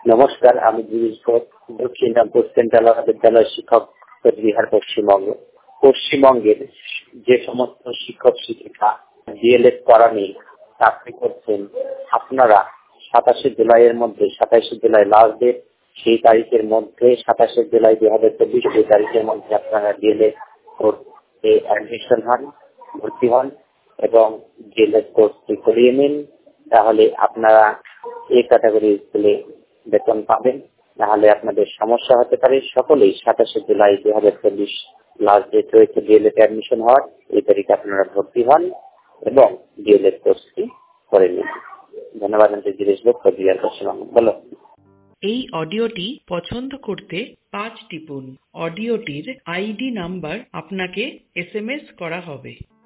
নমস্কার, আমি গিরিশ ঘোষ, দক্ষিণ রামপুর সেন্ট্রাল বিদ্যালয়ের শিক্ষক বিহার পশ্চিমবঙ্গ। পশ্চিমবঙ্গের যে সমস্ত শিক্ষক শিক্ষিকা ডিএলএড করা নিয়ে চাকরি করছেন, আপনারা 27শে জুলাইয়ের মধ্যে, 27শে জুলাই লাস্ট ডেট, সেই তারিখের মধ্যে 27শে জুলাই 2024 সেই তারিখের মধ্যে আপনারা ডিএলএড কোর্সে অ্যাডমিশন হন, ভর্তি হন এবং ডিএলএড কোর্সটি করিয়ে নিন। তাহলে আপনারা এই ক্যাটাগরি স্কুলে বেতন পাবেন, নাহলে আপনাদের সমস্যা হতে পারে। সকলেই 27শে জুলাই 2024 লাস্ট ডেট রয়েছে ডিএলএড অ্যাডমিশন হওয়ার। এই তারিখে আপনারা ভর্তি হন এবং ডিএলএড কোর্সটি করে নিন। ধন্যবাদ। গিরিশ ঘোষ, কোচবিহার, পশ্চিমবঙ্গ। বলো। এই অডিওটি পছন্দ করতে 5 টিপুন। অডিওটির আইডি নাম্বার আপনাকে SMS করা হবে।